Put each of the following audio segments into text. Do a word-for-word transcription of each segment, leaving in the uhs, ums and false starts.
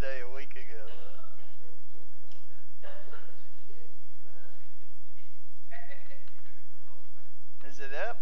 Day a week ago. Is it up?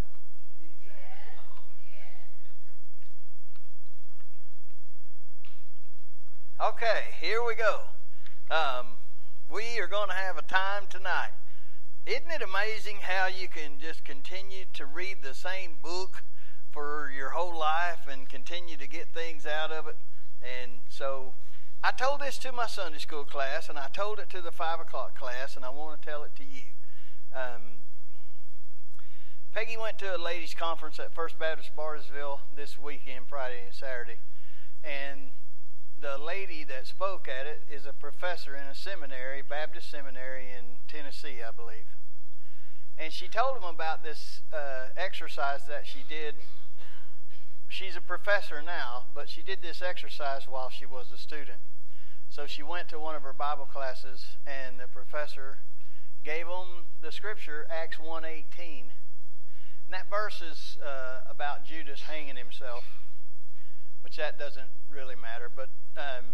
Okay, here we go. Um, we are going to have a time tonight. Isn't it amazing how you can just continue to read the same book for your whole life and continue to get things out of it? And so I told this to my Sunday school class, and I told it to the five o'clock class, and I want to tell it to you. Um, Peggy went to a ladies' conference at First Baptist Bartlesville this weekend, Friday and Saturday, and the lady that spoke at it is a professor in a seminary, Baptist seminary in Tennessee, I believe. And she told them about this uh, exercise that she did. She's a professor now, but she did this exercise while she was a student. So she went to one of her Bible classes, and the professor gave them the scripture, Acts one eighteen. And that verse is uh, about Judas hanging himself, which that doesn't really matter. But um,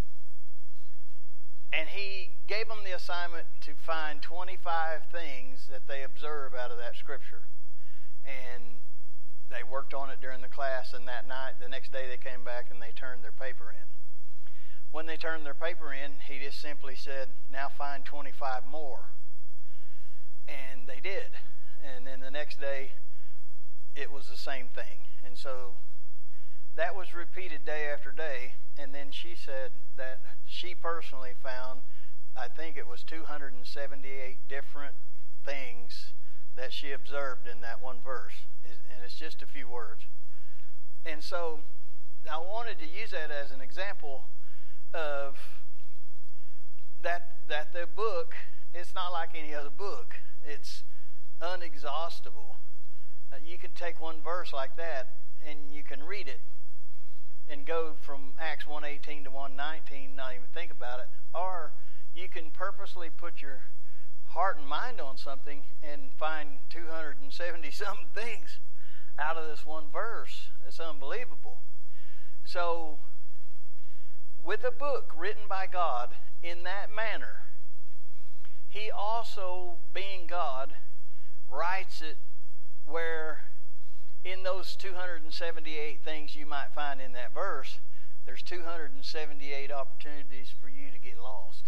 and he gave them the assignment to find twenty-five things that they observe out of that scripture. And they worked on it during the class, and that night, the next day they came back and they turned their paper in. When they turned their paper in, he just simply said, now find twenty-five more. And they did. And then the next day, it was the same thing. And so that was repeated day after day. And then she said that she personally found, I think it was two hundred seventy-eight different things that she observed in that one verse. And it's just a few words. And so I wanted to use that as an example of that, that the book, it's not like any other book. It's unexhaustible. Uh, you can take one verse like that and you can read it and go from Acts one eighteen to one nineteen, not even think about it. Or you can purposely put your heart and mind on something and find two hundred seventy something things out of this one verse. It's unbelievable. So with a book written by God in that manner, he also, being God, writes it where in those two hundred seventy-eight things you might find in that verse, there's two hundred seventy-eight opportunities for you to get lost.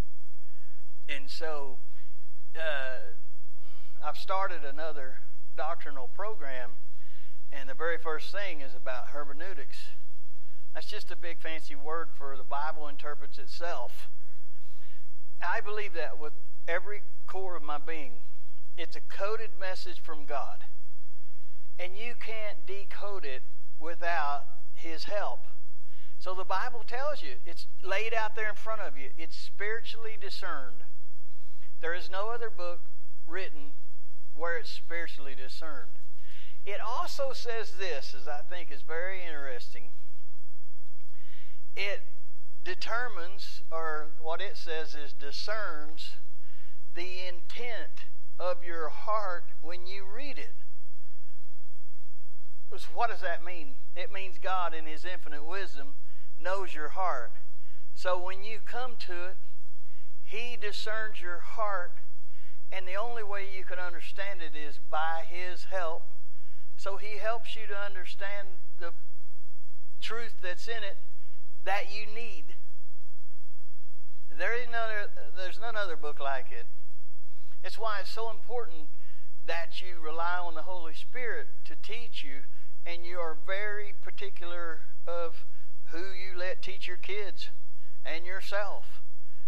And so uh, I've started another doctrinal program, and the very first thing is about hermeneutics. That's just a big fancy word for the Bible interprets itself. I believe that with every core of my being. It's a coded message from God. And you can't decode it without his help. So the Bible tells you, it's laid out there in front of you. It's spiritually discerned. There is no other book written where it's spiritually discerned. It also says this, as I think is very interesting. It determines, or what it says is discerns, the intent of your heart when you read it. What does that mean? It means God in his infinite wisdom knows your heart. So when you come to it, he discerns your heart, and the only way you can understand it is by his help. So he helps you to understand the truth that's in it that you need. There is none other, there's none other book like it. It's why it's so important that you rely on the Holy Spirit to teach you, and you are very particular of who you let teach your kids and yourself.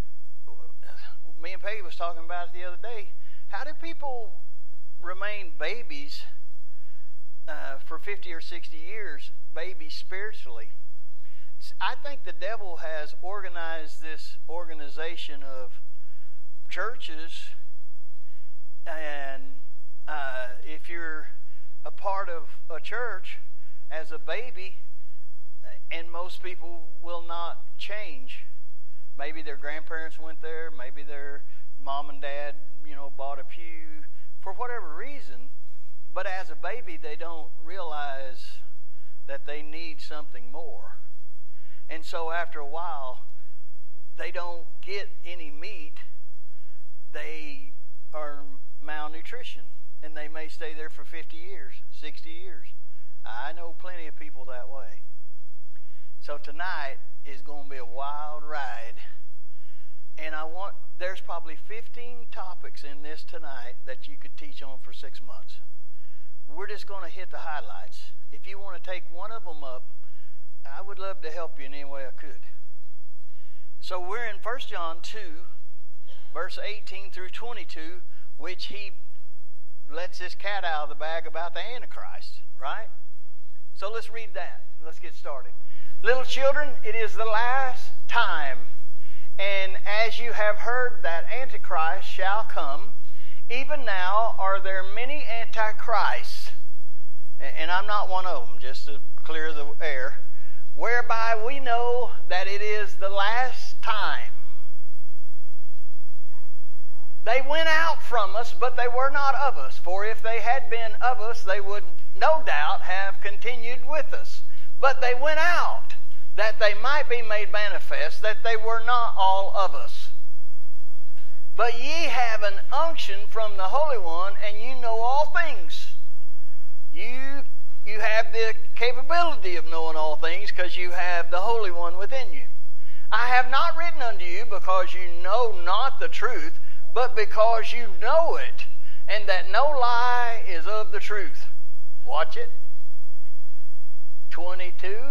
Me and Peggy was talking about it the other day. How do people remain babies uh, for fifty or sixty years, babies spiritually? I think the devil has organized this organization of churches, and uh, if you're a part of a church as a baby, and most people will not change. Maybe their grandparents went there, maybe their mom and dad, you know, bought a pew for whatever reason, but as a baby they don't realize that they need something more. And so after a while, they don't get any meat, they are malnutrition. And they may stay there for fifty years, sixty years. I know plenty of people that way. So tonight is going to be a wild ride. And I want, there's probably fifteen topics in this tonight that you could teach on for six months. We're just going to hit the highlights. If you want to take one of them up, I would love to help you in any way I could. So we're in First John two, verse eighteen through twenty-two, which he lets this cat out of the bag about the Antichrist, right? So let's read that. Let's get started. Little children, it is the last time, and as you have heard that Antichrist shall come, even now are there many antichrists, and I'm not one of them, just to clear the air, whereby we know that it is the last time. They went out from us, but they were not of us. For if they had been of us, they would no doubt have continued with us. But they went out, that they might be made manifest, that they were not all of us. But ye have an unction from the Holy One, and you know all things. You, you have the capability of knowing all things, because you have the Holy One within you. I have not written unto you because you know not the truth, but because you know it, and that no lie is of the truth. Watch it. twenty-two.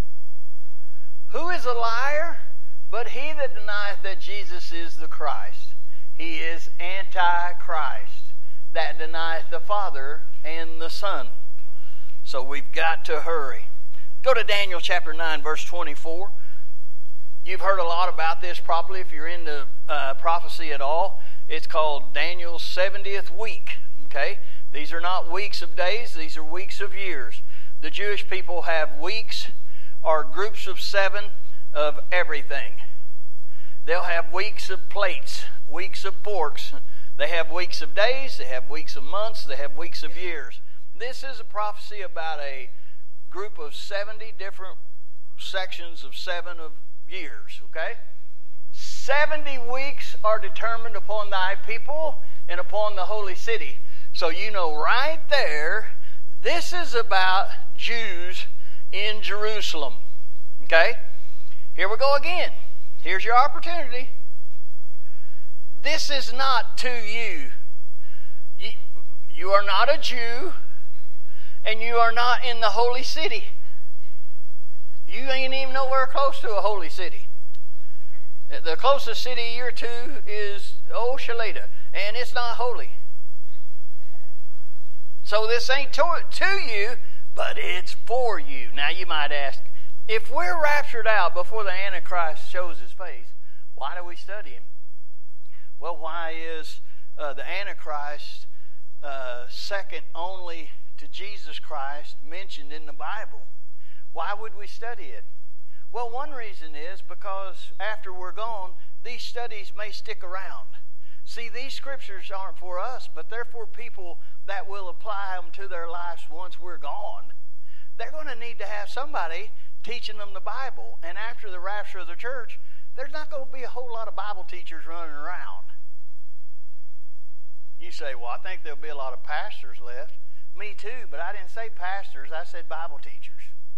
Who is a liar? But he that denieth that Jesus is the Christ. He is Antichrist, that denieth the Father and the Son. So we've got to hurry. Go to Daniel chapter nine, verse twenty-four. You've heard a lot about this probably if you're into uh, prophecy at all. It's called Daniel's seventieth week. Okay? These are not weeks of days. These are weeks of years. The Jewish people have weeks or groups of seven of everything. They'll have weeks of plates, weeks of forks. They have weeks of days. They have weeks of months. They have weeks of years. This is a prophecy about a group of seventy different sections of seven of years. Okay? seventy weeks are determined upon thy people and upon the holy city. So you know right there, this is about Jews in Jerusalem. Okay? Here we go again. Here's your opportunity. This is not to you. You, you are not a Jew, and you are not in the holy city. You ain't even nowhere close to a holy city. The closest city you're to is Oh Shaleda, and it's not holy. So this ain't to, to you, but it's for you. Now you might ask, if we're raptured out before the Antichrist shows his face, why do we study him? Well, why is uh, the Antichrist uh, second only to Jesus Christ mentioned in the Bible? Why would we study it? Well, one reason is because after we're gone, these studies may stick around. See, these scriptures aren't for us, but they're for people that will apply them to their lives once we're gone. They're going to need to have somebody teaching them the Bible. And after the rapture of the church, there's not going to be a whole lot of Bible teachers running around. You say, well, I think there'll be a lot of pastors left. Me too, but I didn't say pastors, I said Bible teachers.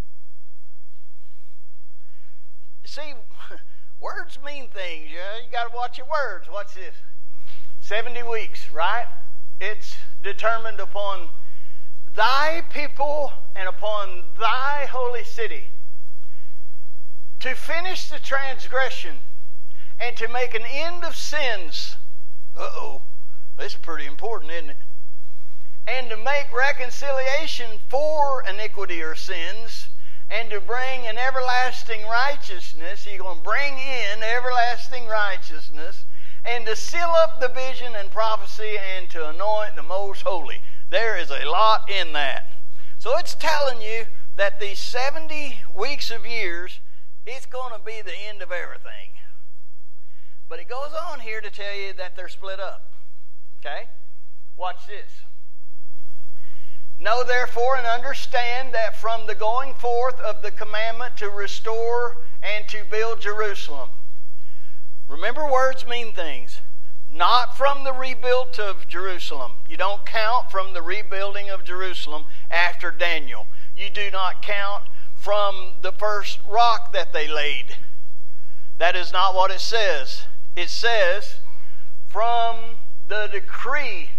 See, words mean things. You know? You got to watch your words. Watch this. seventy weeks, right? It's determined upon thy people and upon thy holy city to finish the transgression and to make an end of sins. Uh-oh. This is pretty important, isn't it? And to make reconciliation for iniquity or sins, and to bring an everlasting righteousness. He's going to bring in everlasting righteousness, and to seal up the vision and prophecy, and to anoint the most holy. There is a lot in that. So it's telling you that these seventy weeks of years, it's going to be the end of everything. But it goes on here to tell you that they're split up. Okay? Watch this. Know therefore and understand that from the going forth of the commandment to restore and to build Jerusalem. Remember, words mean things. Not from the rebuilt of Jerusalem. You don't count from the rebuilding of Jerusalem after Daniel. You do not count from the first rock that they laid. That is not what it says. It says, from the decree.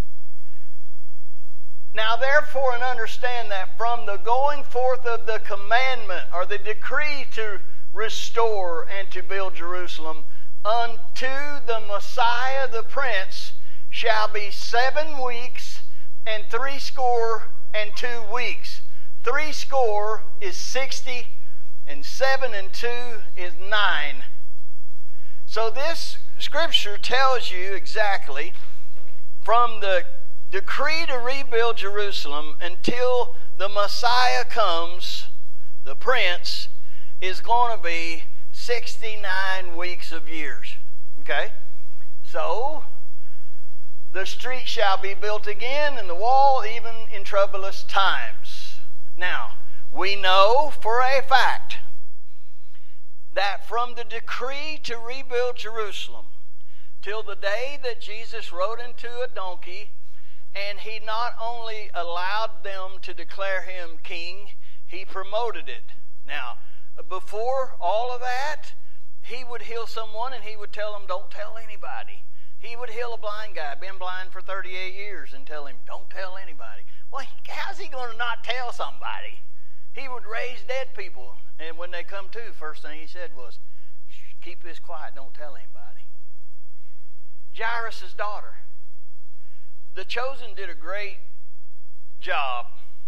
Now therefore, and understand that from the going forth of the commandment, or the decree to restore and to build Jerusalem, unto the Messiah the Prince shall be seven weeks and three score and two weeks. Three score is sixty, and seven and two is nine. So this scripture tells you exactly from the decree to rebuild Jerusalem until the Messiah comes, the Prince, is going to be sixty-nine weeks of years. Okay? So, the street shall be built again, and the wall even in troublous times. Now, we know for a fact that from the decree to rebuild Jerusalem till the day that Jesus rode into a donkey, and he not only allowed them to declare him king, he promoted it. Now, before all of that, he would heal someone and he would tell them, don't tell anybody. He would heal a blind guy, been blind for thirty-eight years, and tell him, don't tell anybody. Well, how's he going to not tell somebody? He would raise dead people, and when they come to, first thing he said was, keep this quiet, don't tell anybody. Jairus' daughter. The Chosen did a great job.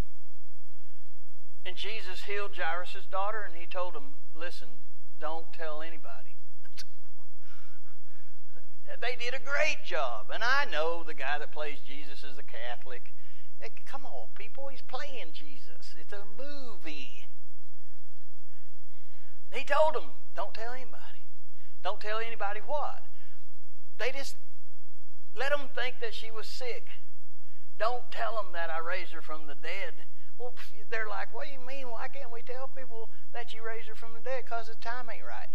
And Jesus healed Jairus' daughter, and he told him, listen, don't tell anybody. They did a great job. And I know the guy that plays Jesus is a Catholic. Hey, come on, people, he's playing Jesus. It's a movie. He told them, don't tell anybody. Don't tell anybody what? They just let them think that she was sick. Don't tell them that I raised her from the dead. Well, they're like, what do you mean? Why can't we tell people that you raised her from the dead? Because the time ain't right.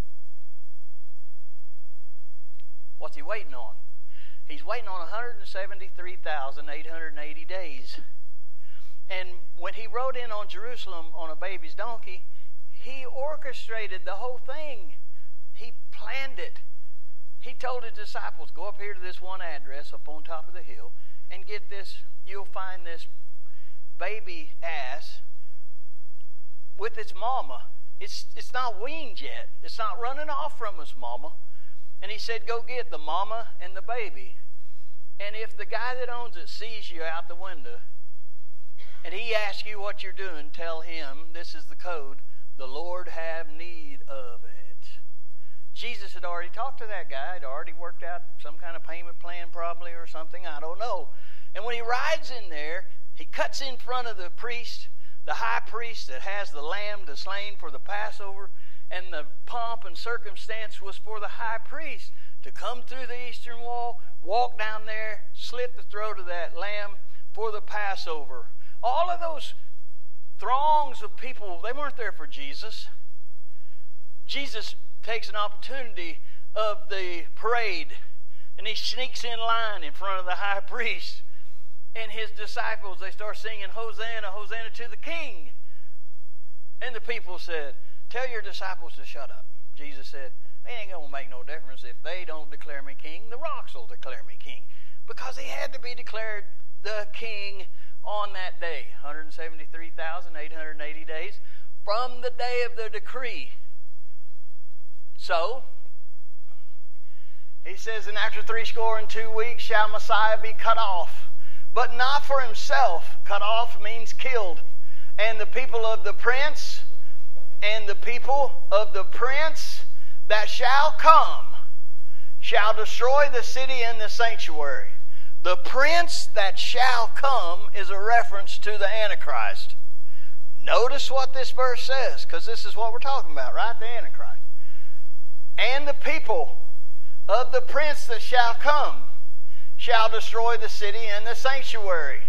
What's he waiting on? He's waiting on one hundred seventy-three thousand eight hundred eighty days. And when he rode in on Jerusalem on a baby's donkey, he orchestrated the whole thing. He planned it. He told his disciples, go up here to this one address up on top of the hill and get this, you'll find this baby ass with its mama. It's, it's not weaned yet. It's not running off from its mama. And he said, go get the mama and the baby. And if the guy that owns it sees you out the window and he asks you what you're doing, tell him, this is the code, the Lord have need of it. Jesus had already talked to that guy. He'd already worked out some kind of payment plan probably or something. I don't know. And when he rides in there, he cuts in front of the priest, the high priest that has the lamb to slain for the Passover. And the pomp and circumstance was for the high priest to come through the eastern wall, walk down there, slit the throat of that lamb for the Passover. All of those throngs of people, they weren't there for Jesus. Jesus takes an opportunity of the parade, and he sneaks in line in front of the high priest. And his disciples, they start singing, Hosanna, Hosanna to the King. And the people said, tell your disciples to shut up. Jesus said, it ain't going to make no difference if they don't declare me king. The rocks will declare me king. Because he had to be declared the king on that day. one hundred seventy-three thousand eight hundred eighty days from the day of the decree. So, he says, and after three score and two weeks shall Messiah be cut off. But not for himself. Cut off means killed. And the people of the prince, and the people of the prince that shall come shall destroy the city and the sanctuary. The prince that shall come is a reference to the Antichrist. Notice what this verse says, because this is what we're talking about, right? The Antichrist. And the people of the prince that shall come shall destroy the city and the sanctuary.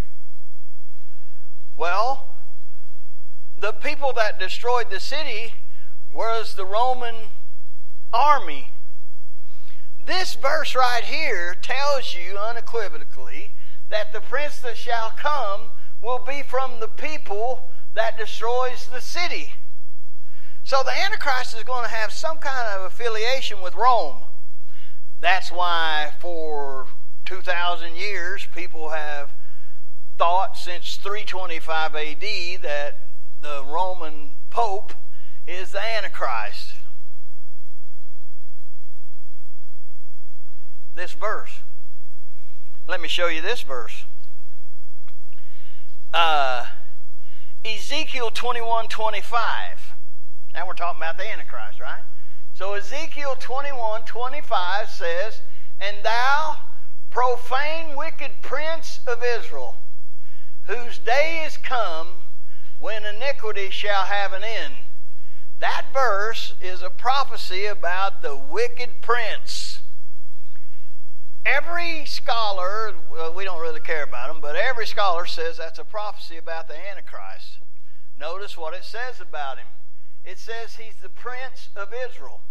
Well, the people that destroyed the city was the Roman army. this verse right here tells you unequivocally that the prince that shall come will be from the people that destroys the city. So the Antichrist is going to have some kind of affiliation with Rome. That's why for two thousand years people have thought since three twenty-five A D that the Roman Pope is the Antichrist. This verse. Let me show you this verse. Uh, Ezekiel twenty-one twenty-five. Now we're talking about the Antichrist, right? So Ezekiel twenty-one twenty-five says, "And thou, profane wicked prince of Israel, whose day is come when iniquity shall have an end." That verse is a prophecy about the wicked prince. Every scholar, well, we don't really care about them, but every scholar says that's a prophecy about the Antichrist. Notice what it says about him. It says he's the prince of Israel.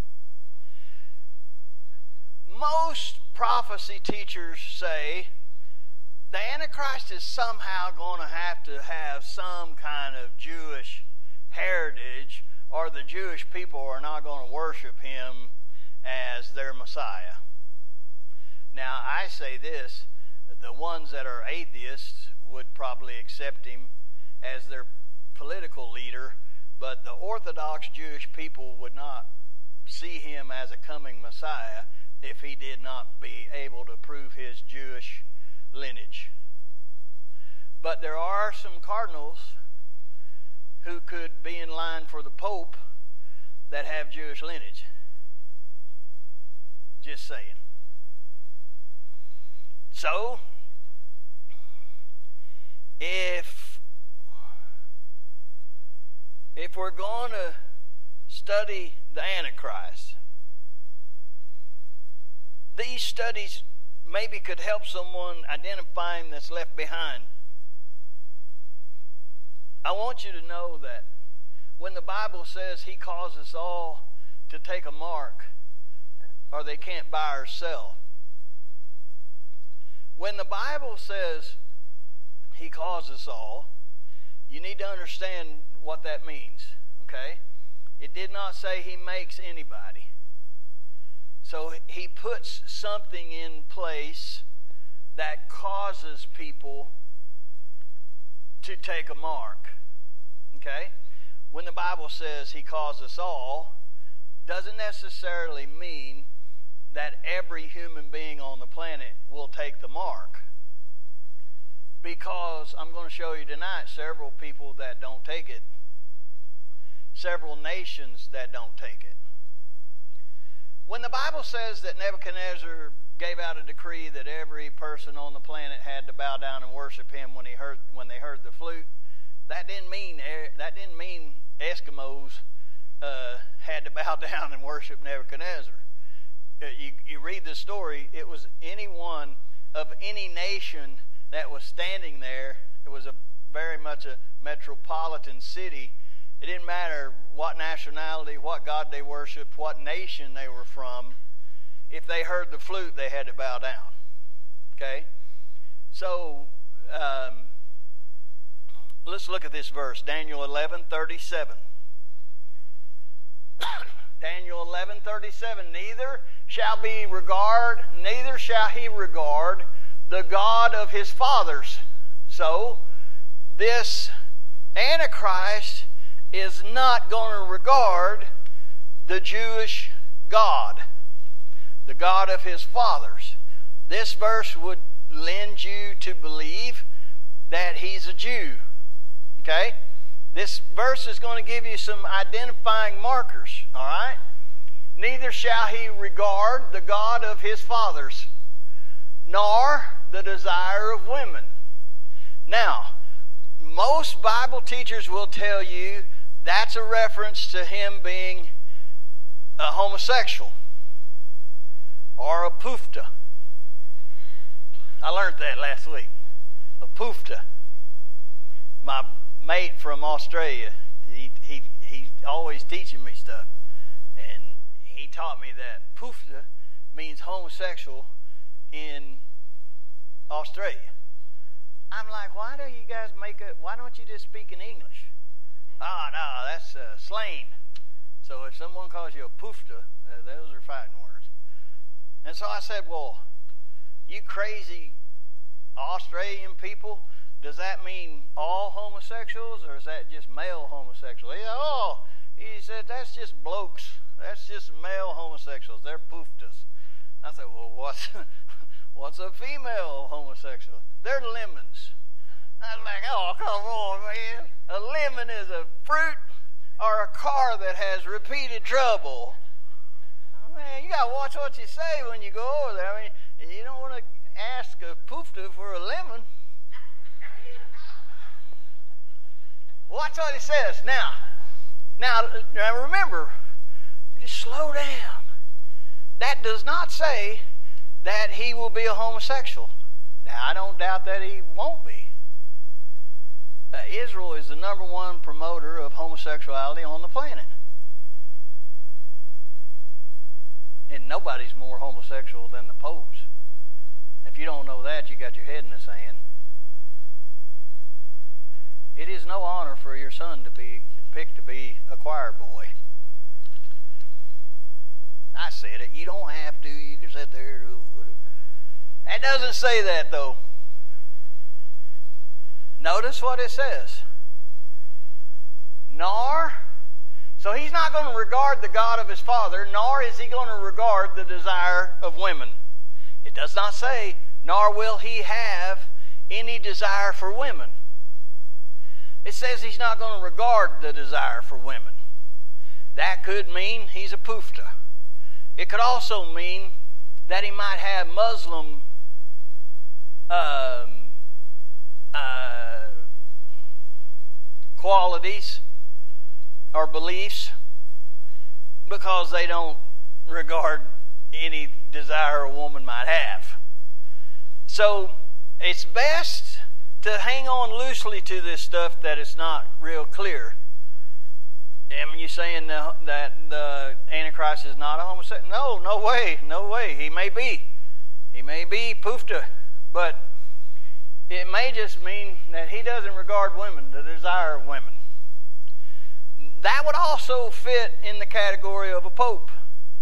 Most prophecy teachers say the Antichrist is somehow going to have to have some kind of Jewish heritage, or the Jewish people are not going to worship him as their Messiah. Now, I say this, the ones that are atheists would probably accept him as their political leader, but the Orthodox Jewish people would not see him as a coming Messiah if he did not be able to prove his Jewish lineage. But there are some cardinals who could be in line for the Pope that have Jewish lineage. Just saying. So, if if we're going to study the Antichrist, these studies maybe could help someone identify him that's left behind. I want you to know that when the Bible says he caused us all to take a mark, or they can't buy or sell, when the Bible says he caused us all, you need to understand what that means, okay? It did not say he makes anybody. So he puts something in place that causes people to take a mark, okay? When the Bible says he caused us all, doesn't necessarily mean that every human being on the planet will take the mark. Because I'm going to show you tonight several people that don't take it. Several nations that don't take it. When the Bible says that Nebuchadnezzar gave out a decree that every person on the planet had to bow down and worship him when he heard when they heard the flute, that didn't mean that didn't mean Eskimos uh, had to bow down and worship Nebuchadnezzar. You, you read the story, it was anyone of any nation that was standing there. It was a very much a metropolitan city. It didn't matter what nationality, what God they worshiped, what nation they were from. If they heard the flute, they had to bow down. Okay? So, um, let's look at this verse, Daniel eleven thirty-seven. Daniel eleven thirty-seven, neither shall be regard, neither shall he regard the God of his fathers. So, this Antichrist is not going to regard the Jewish God, the God of his fathers. This verse would lend you to believe that he's a Jew. Okay? This verse is going to give you some identifying markers, all right? Neither shall he regard the God of his fathers, nor the desire of women. Now, most Bible teachers will tell you that's a reference to him being a homosexual or a pufta. I learned that last week. A pufta. My mate from Australia, he he he's always teaching me stuff, and he taught me that pufta means homosexual in Australia. I'm like, why do you guys make it? Why don't you just speak in English? Oh, no, that's uh, slang. So if someone calls you a poofta, uh, those are fighting words. And so I said, well, you crazy Australian people, does that mean all homosexuals, or is that just male homosexuals? He said, oh, he said, that's just blokes. That's just male homosexuals. They're pooftas. I said, well, what's, what's a female homosexual? They're lemons. I was like, oh, come on, man. A lemon is a fruit or a car that has repeated trouble. Oh, man, you got to watch what you say when you go over there. I mean, you don't want to ask a poofta for a lemon. Watch what it says. Now, now, now remember, just slow down. That does not say that he will be a homosexual. Now, I don't doubt that he won't be. Uh, Israel is the number one promoter of homosexuality on the planet. And nobody's more homosexual than the popes. If you don't know that, you got your head in the sand. It is no honor for your son to be picked to be a choir boy. I said it. You don't have to. You can sit there. That doesn't say that, though. Notice what it says. Nor, so he's not going to regard the God of his father, nor is he going to regard the desire of women. It does not say, nor will he have any desire for women. It says he's not going to regard the desire for women. That could mean he's a poofta. It could also mean that he might have Muslim um, uh, qualities or beliefs because they don't regard any desire a woman might have. So it's best to hang on loosely to this stuff that it's not real clear. Am you saying the, that the Antichrist is not a homosexual? No, no way, no way. He may be. He may be poofta, but it may just mean that he doesn't regard women, the desire of women. That would also fit in the category of a pope.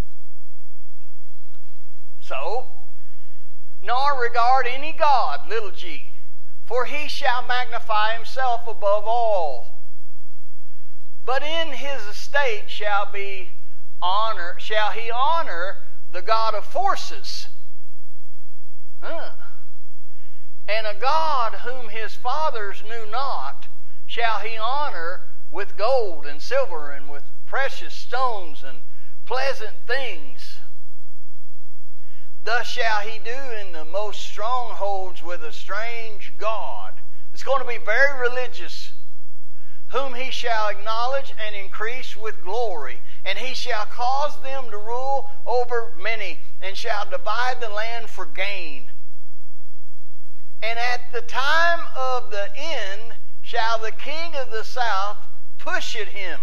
So, nor regard any God, little g, for he shall magnify himself above all. But in his estate shall be honor, shall he honor the God of forces. Huh. And a God whom his fathers knew not shall he honor with gold and silver and with precious stones and pleasant things. Thus shall he do in the most strongholds with a strange God. It's going to be very religious. Whom he shall acknowledge and increase with glory. And he shall cause them to rule over many, and shall divide the land for gain. And at the time of the end shall the king of the south push at him.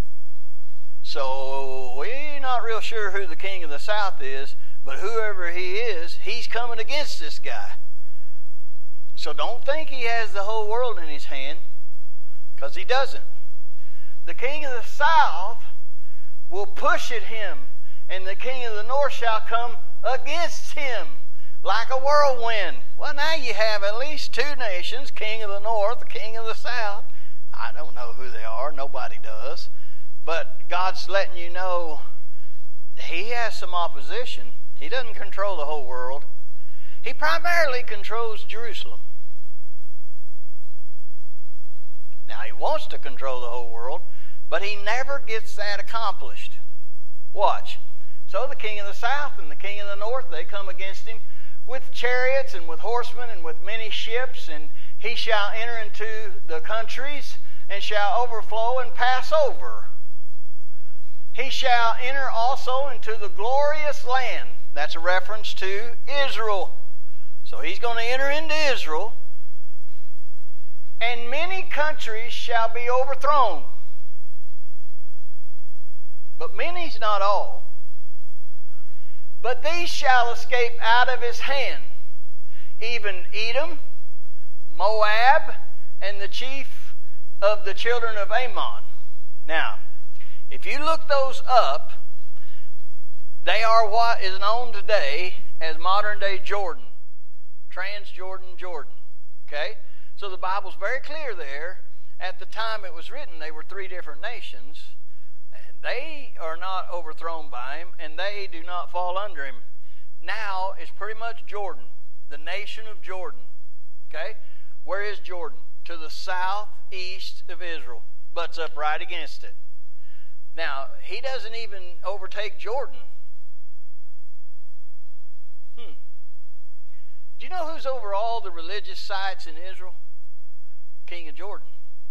So we're not real sure who the king of the south is, but whoever he is, he's coming against this guy. So don't think he has the whole world in his hand, because he doesn't. The king of the south will push at him, and the king of the north shall come against him like a whirlwind. Well, now you have at least two nations, king of the north, the king of the south. I don't know who they are. Nobody does. But God's letting you know he has some opposition. He doesn't control the whole world. He primarily controls Jerusalem. Now, he wants to control the whole world, but he never gets that accomplished. Watch. So the king of the south and the king of the north, they come against him with chariots and with horsemen and with many ships, and he shall enter into the countries and shall overflow and pass over. He shall enter also into the glorious land. That's a reference to Israel. So he's going to enter into Israel. And many countries shall be overthrown. But many's not all. But these shall escape out of his hand, even Edom, Moab, and the chief of the children of Ammon. Now, if you look those up, they are what is known today as modern-day Jordan, Transjordan Jordan. Okay? So the Bible's very clear there. At the time it was written, they were three different nations, and they are not overthrown by him, and they do not fall under him. Now it's pretty much Jordan, the nation of Jordan. Okay? Where is Jordan? To the southeast of Israel, butts up right against it. Now, he doesn't even overtake Jordan. Hmm. Do you know who's over all the religious sites in Israel? King of Jordan.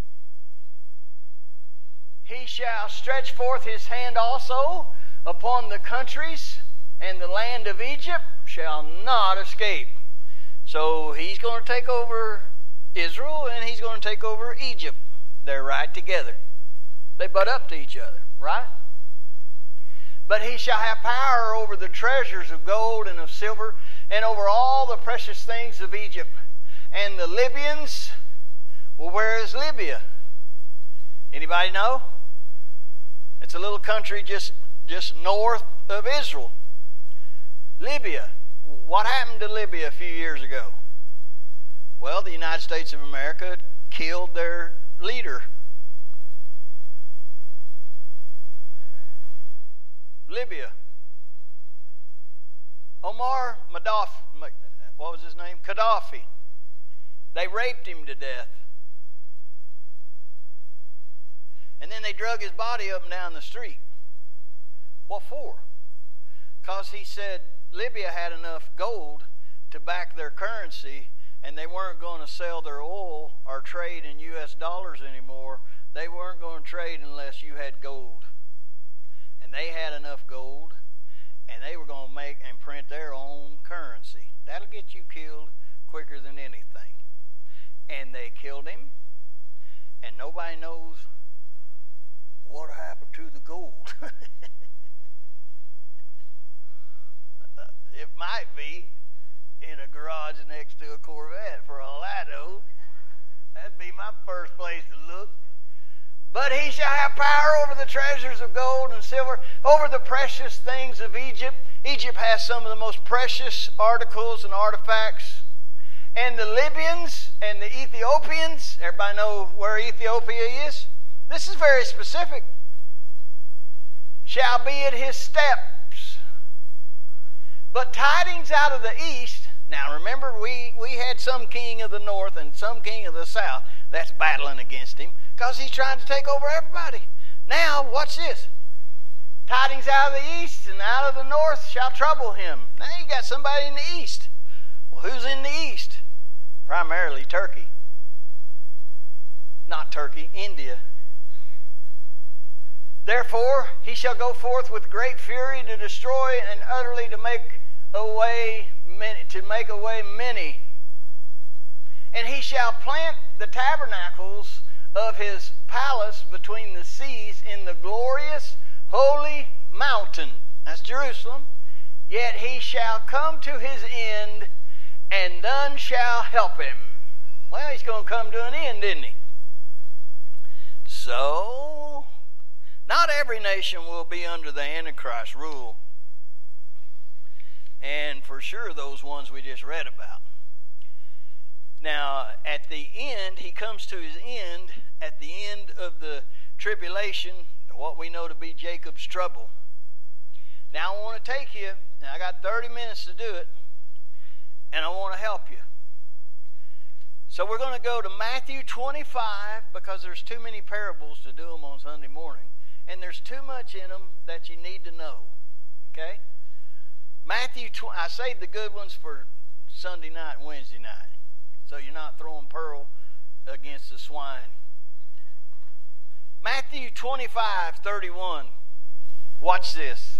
He shall stretch forth his hand also upon the countries, and the land of Egypt shall not escape. So he's going to take over Israel, and he's going to take over Egypt. They're right together. They butt up to each other, right? But he shall have power over the treasures of gold and of silver, and over all the precious things of Egypt. And the Libyans, well, where is Libya? Anybody know? It's a little country just, just north of Israel. Libya. What happened to Libya a few years ago? Well, the United States of America killed their leader. Libya. Omar Gaddafi, what was his name? Gaddafi. They raped him to death. And then they drug his body up and down the street. What for? Because he said Libya had enough gold to back their currency, and they weren't going to sell their oil or trade in U S dollars anymore. They weren't going to trade unless you had gold. And they had enough gold, and they were going to make and print their own currency. That'll get you killed quicker than anything. And they killed him, and nobody knows what happened to the gold. It might be in a garage next to a Corvette, for all I know. That'd be my first place to look. But he shall have power over the treasures of gold and silver, over the precious things of Egypt. Egypt has some of the most precious articles and artifacts. And the Libyans and the Ethiopians, everybody know where Ethiopia is? This is very specific. Shall be at his steps. But tidings out of the east. Now remember, we, we had some king of the north and some king of the south that's battling against him because he's trying to take over everybody. Now, watch this. Tidings out of the east and out of the north shall trouble him. Now you got somebody in the east. Well, who's in the east? Primarily Turkey. Not Turkey, India. Therefore, he shall go forth with great fury to destroy and utterly to make away many, to make away many. And he shall plant the tabernacles of his palace between the seas in the glorious holy mountain. That's Jerusalem. Yet he shall come to his end, and none shall help him. Well, he's going to come to an end, isn't he? So, not every nation will be under the Antichrist rule. And for sure, those ones we just read about. Now, at the end, he comes to his end, at the end of the tribulation, what we know to be Jacob's trouble. Now, I want to take you, and I got thirty minutes to do it, and I want to help you. So we're going to go to Matthew twenty-five, because there's too many parables to do them on Sunday morning, and there's too much in them that you need to know. Okay? Matthew, I saved the good ones for Sunday night and Wednesday night, so you're not throwing pearl against the swine. Matthew twenty-five, thirty-one. Watch this.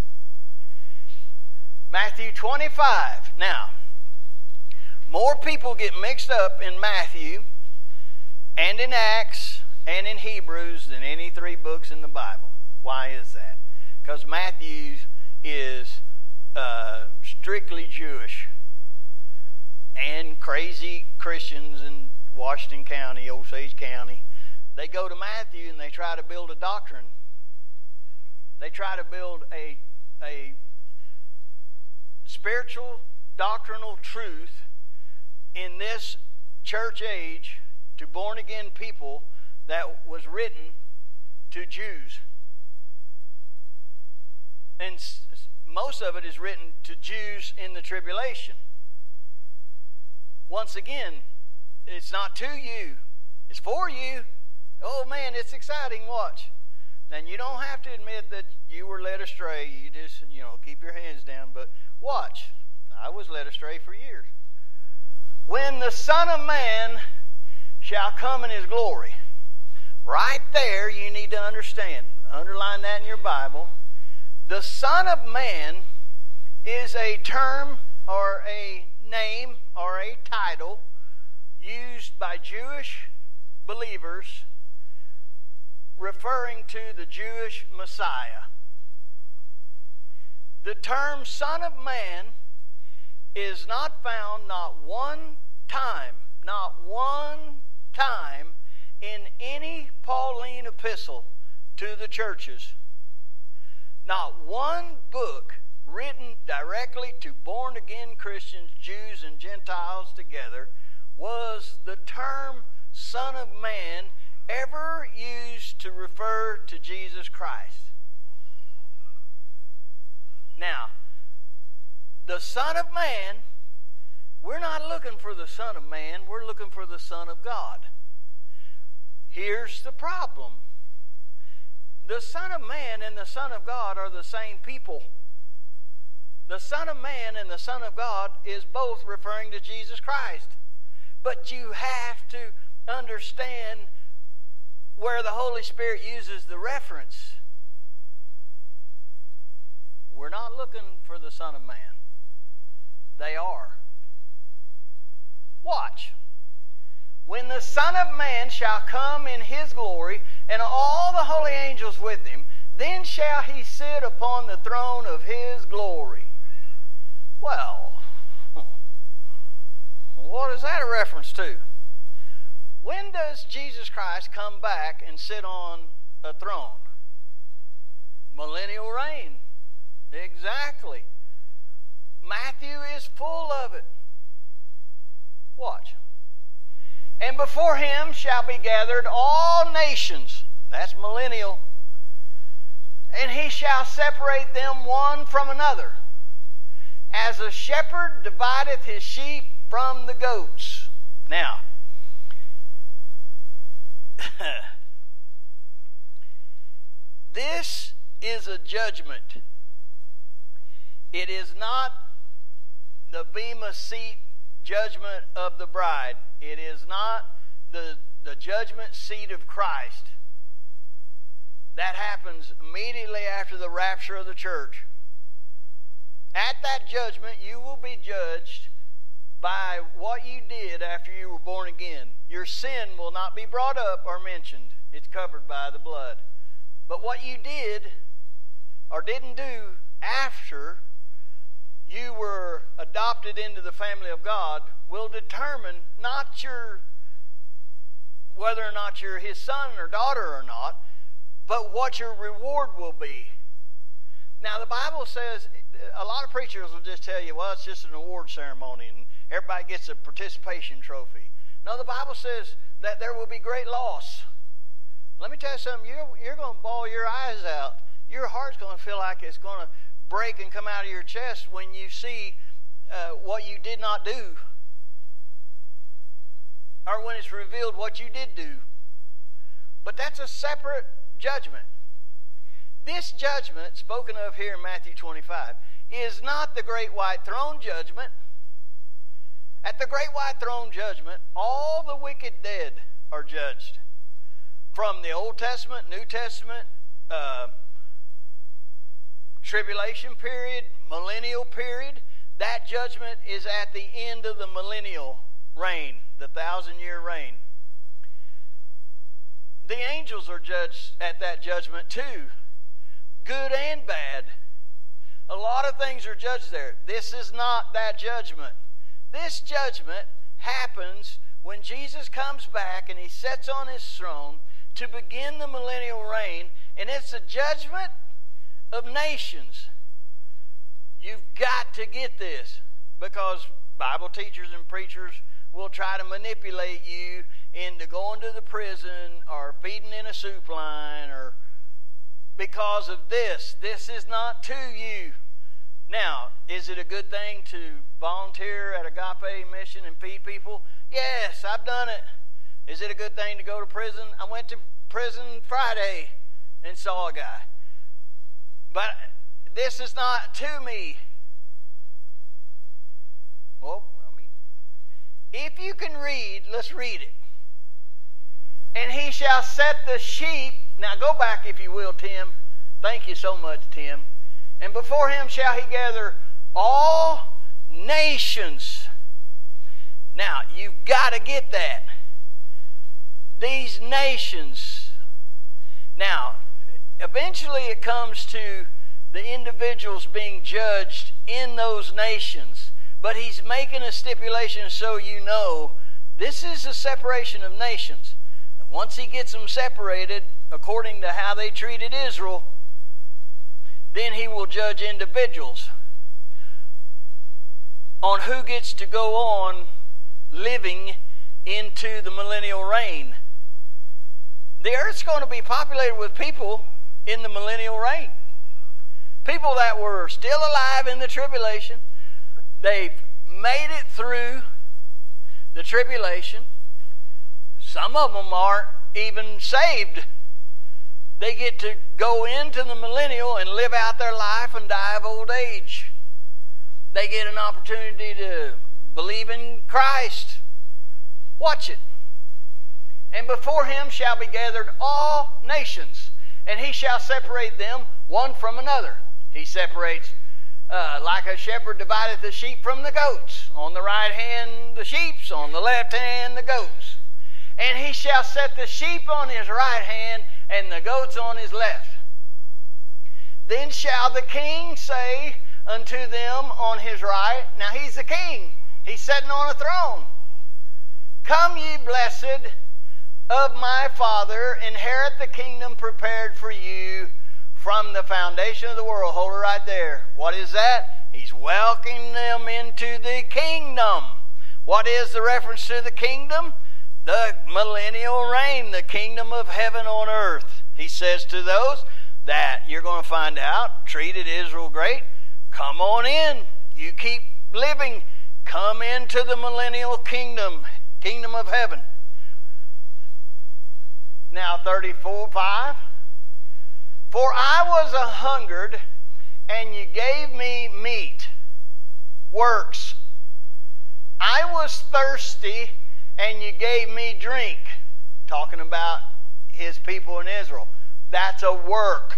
Matthew twenty-five. Now, more people get mixed up in Matthew and in Acts and in Hebrews than any three books in the Bible. Why is that? Because Matthew is uh, strictly Jewish and crazy Christians in Washington County, Osage County, they go to Matthew and they try to build a doctrine. They try to build a, a spiritual, doctrinal truth in this church age to born-again people that was written to Jews. And most of it is written to Jews in the tribulation. Once again, it's not to you, it's for you. Oh man, it's exciting, watch. And you don't have to admit that you were led astray. You just, you know, keep your hands down. But watch, I was led astray for years. When the Son of Man shall come in his glory. Right there, you need to understand. Underline that in your Bible. The Son of Man is a term or a name or a title used by Jewish believers referring to the Jewish Messiah. The term Son of Man is not found not one time, not one time in any Pauline epistle to the churches. Not one book written directly to born-again Christians, Jews and Gentiles together, was the term Son of Man ever used to refer to Jesus Christ. Now, the Son of Man, we're not looking for the Son of Man, we're looking for the Son of God. Here's the problem. The Son of Man and the Son of God are the same people. The Son of Man and the Son of God is both referring to Jesus Christ. But you have to understand where the Holy Spirit uses the reference. We're not looking for the Son of Man. They are. Watch. When the Son of Man shall come in his glory, and all the holy angels with him, then shall he sit upon the throne of his glory. Well, what is that a reference to? When does Jesus Christ come back and sit on a throne? Millennial reign. Exactly. Matthew is full of it. Watch. And before him shall be gathered all nations. That's millennial. And he shall separate them one from another, as a shepherd divideth his sheep from the goats. Now, this is a judgment. It is not the bema seat judgment of the bride. It is not the, the judgment seat of Christ. That happens immediately after the rapture of the church. At that judgment, you will be judged by what you did after you were born again. Your sin will not be brought up or mentioned. It's covered by the blood. But what you did or didn't do after you were adopted into the family of God will determine not your whether or not you're his son or daughter or not, but what your reward will be. Now the Bible says, a lot of preachers will just tell you, well, it's just an award ceremony and everybody gets a participation trophy. No, the Bible says that there will be great loss. Let me tell you something, you're, you're going to bawl your eyes out. Your heart's going to feel like it's going to break and come out of your chest when you see uh, what you did not do, or when it's revealed what you did do. But that's a separate judgment. This judgment spoken of here in Matthew twenty-five is not the great white throne judgment. At the great white throne judgment, all the wicked dead are judged. From the Old Testament, New Testament, uh, tribulation period, millennial period, that judgment is at the end of the millennial reign, the thousand year reign. The angels are judged at that judgment too, good and bad. A lot of things are judged there. This is not that judgment. This judgment happens when Jesus comes back and he sits on his throne to begin the millennial reign, and it's a judgment of nations. You've got to get this, because Bible teachers and preachers will try to manipulate you into going to the prison or feeding in a soup line, or because of this. This is not to you. Now, is it a good thing to volunteer at Agape Mission and feed people? Yes, I've done it. Is it a good thing to go to prison? I went to prison Friday and saw a guy. But this is not to me. Well, I mean, if you can read, let's read it. And he shall set the sheep. Now go back if you will, Tim. Thank you so much, Tim. And before him shall he gather all nations. Now, you've got to get that. These nations. Now, eventually it comes to the individuals being judged in those nations. But he's making a stipulation so you know this is a separation of nations. And once he gets them separated according to how they treated Israel, then he will judge individuals on who gets to go on living into the millennial reign. The earth's going to be populated with people in the millennial reign. People that were still alive in the tribulation. They've made it through the tribulation. Some of them aren't even saved. They get to go into the millennial and live out their life and die of old age. They get an opportunity to believe in Christ. Watch it. And before him shall be gathered all nations, and he shall separate them one from another. He separates uh, like a shepherd divideth the sheep from the goats. On the right hand the sheep, on the left hand the goats. And he shall set the sheep on his right hand and the goats on his left. Then shall the king say unto them on his right, now he's the king, he's sitting on a throne, come ye blessed of my Father, inherit the kingdom prepared for you from the foundation of the world. Hold it right there. What is that? He's welcoming them into the kingdom. What is the reference to the kingdom? The millennial reign, the kingdom of heaven on earth. He says to those that you're going to find out, treated Israel great, come on in. You keep living. Come into the millennial kingdom, kingdom of heaven. Now thirty-four, five. For I was a hungered, and you gave me meat, works. I was thirsty, and you gave me drink. Talking about his people in Israel. That's a work.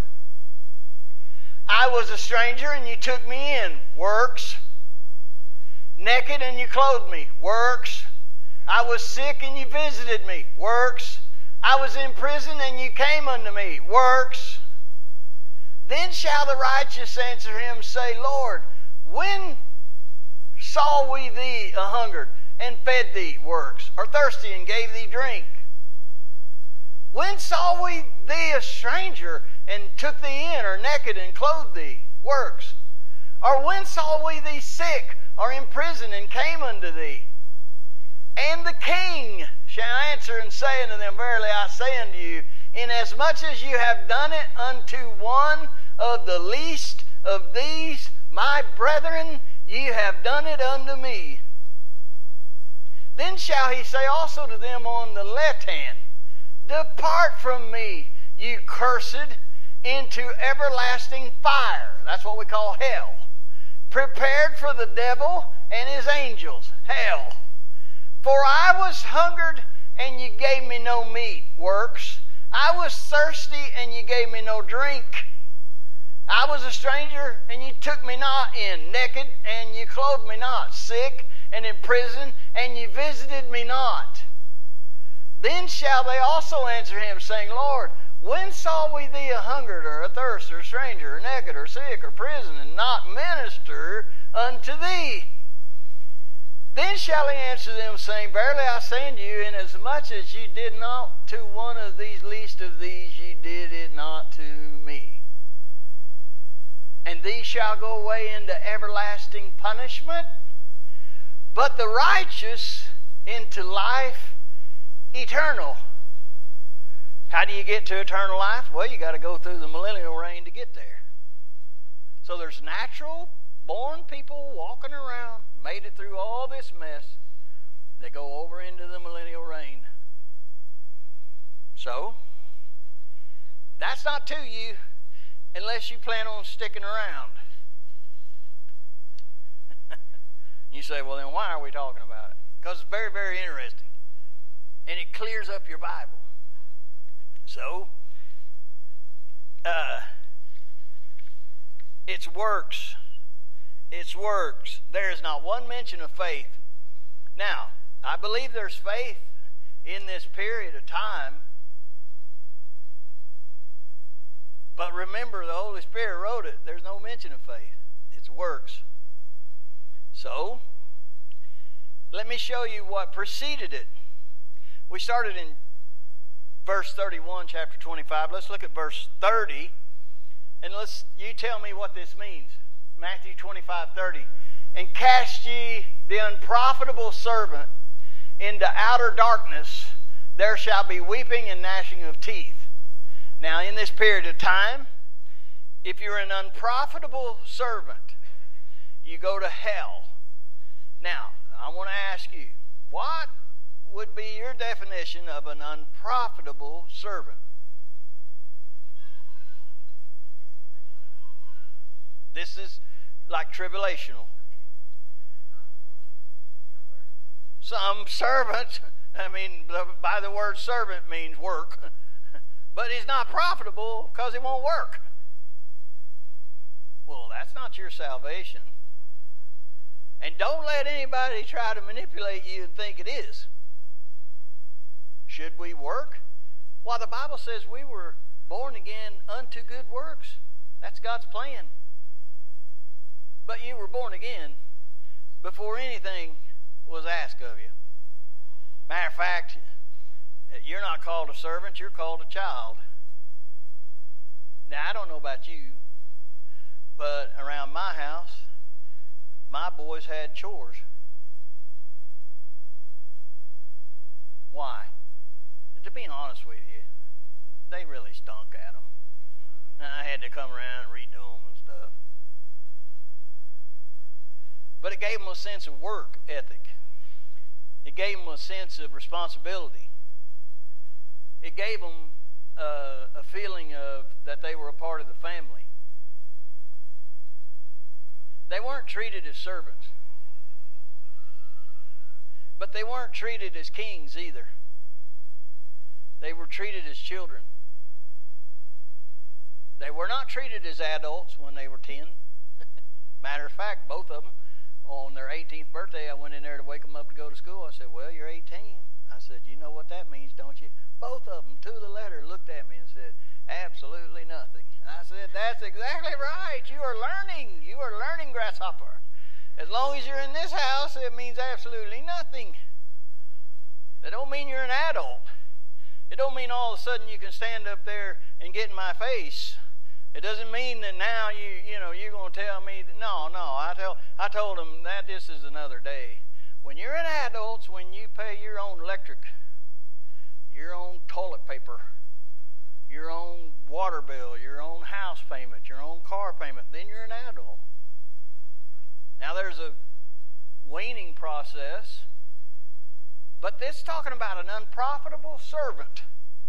I was a stranger, and you took me in, works. Naked, and you clothed me, works. I was sick, and you visited me, works. I was in prison, and you came unto me, works. Then shall the righteous answer him, say, Lord, when saw we thee a hungered, and fed thee, works, or thirsty, and gave thee drink? When saw we thee a stranger, and took thee in, or naked, and clothed thee, works? Or when saw we thee sick, or in prison, and came unto thee? And the king shall answer and say unto them, verily I say unto you, inasmuch as you have done it unto one of the least of these my brethren, ye have done it unto me. Then shall he say also to them on the left hand, depart from me, you cursed, into everlasting fire. That's what we call hell. Prepared for the devil and his angels. Hell. For I was hungered, and you gave me no meat, works. I was thirsty, and you gave me no drink. I was a stranger, and you took me not in, naked, and you clothed me not, sick, and in prison, and you visited me not. Then shall they also answer him, saying, Lord, When saw we thee a hungered, or a thirst, or a stranger, or naked, or sick, or prison, and not minister unto thee? Then shall he answer them, saying, Verily I say unto you, inasmuch as ye did not to one of these least of these, ye did it not to me. And these shall go away into everlasting punishment, but the righteous into life eternal. How do you get to eternal life? Well, you got to go through the millennial reign to get there. So there's natural born people walking around, made it through all this mess. They go over into the millennial reign. So, that's not to you unless you plan on sticking around. You say, well, then why are we talking about it? Because it's very, very interesting. And it clears up your Bible. So, uh, it's works. It's works. There is not one mention of faith. Now, I believe there's faith in this period of time. But remember, the Holy Spirit wrote it. There's no mention of faith. It's works. So, let me show you what preceded it. We started in verse thirty-one, chapter twenty-five. Let's look at verse thirty. And let's you tell me what this means. Matthew twenty-five, thirty. And cast ye the unprofitable servant into outer darkness. There shall be weeping and gnashing of teeth. Now, in this period of time, if you're an unprofitable servant, you go to hell. Now, I want to ask you, what would be your definition of an unprofitable servant? This is like tribulational. Some servant, I mean, by the word servant means work, but he's not profitable because he won't work. Well, that's not your salvation. And don't let anybody try to manipulate you and think it is. Should we work? Well, the Bible says we were born again unto good works. That's God's plan. But you were born again before anything was asked of you. Matter of fact, you're not called a servant, you're called a child. Now, I don't know about you, but around my house, my boys had chores. Why? To be honest with you, they really stunk at them. I had to come around and redo them and stuff. But it gave them a sense of work ethic. It gave them a sense of responsibility. It gave them uh, a feeling of that they were a part of the family. They weren't treated as servants. But they weren't treated as kings either. They were treated as children. They were not treated as adults when they were ten. Matter of fact, both of them, on their eighteenth birthday, I went in there to wake them up to go to school. I said, well, you're eighteen. I said, you know what that means, don't you? Both of them, to the letter, looked at me and said, absolutely nothing. I said, that's exactly right. You are learning. You are learning, grasshopper. As long as you're in this house, it means absolutely nothing. It don't mean you're an adult. It don't mean all of a sudden you can stand up there and get in my face. It doesn't mean that now you you know you're going to tell me that, no no I tell I told them that this is another day. When you're an adult, when you pay your own electric, your own toilet paper, your own water bill, your own house payment, your own car payment, then you're an adult. Now there's a weaning process, but this is talking about an unprofitable servant.